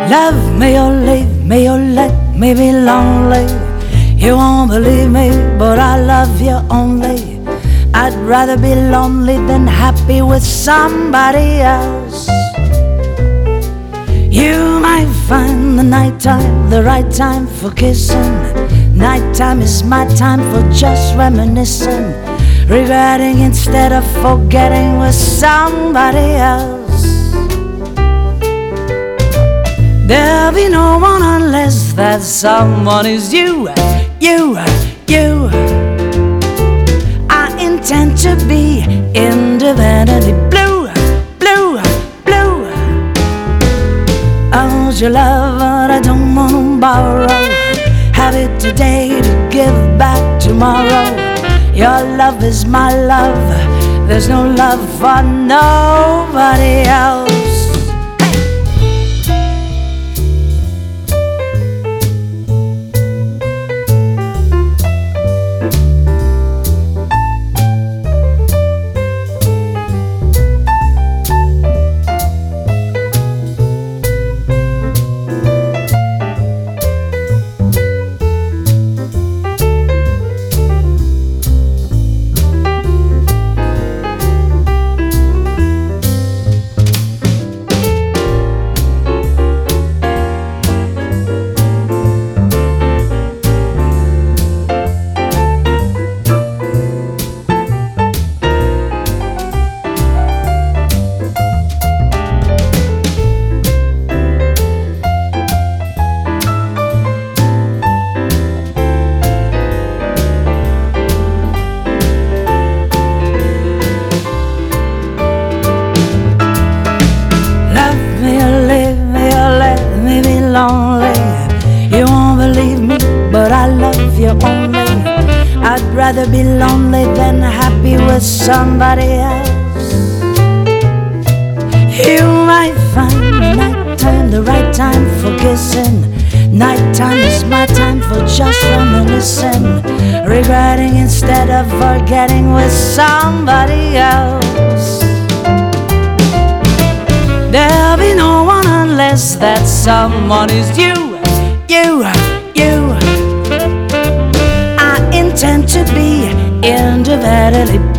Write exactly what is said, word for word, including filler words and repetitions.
Love me or leave me or let me be lonely. You won't believe me, but I love you only. I'd rather be lonely than happy with somebody else. You might find the nighttime the right time for kissing. Nighttime is my time for just reminiscing, regretting instead of forgetting with somebody else. There'll be no one unless that someone is you, you, you. I intend to be independently blue, blue, blue. I want your love, but I don't want to borrow. Have it today to give back tomorrow. Your love is my love. There's no love for nobody else. You won't believe me, but I love you only. I'd rather be lonely than happy with somebody else. You might find nighttime the right time for kissing. Nighttime is my time for just reminiscing, regretting instead of forgetting with somebody else. There'll be no one unless that someone is you, you, you. I intend to be independently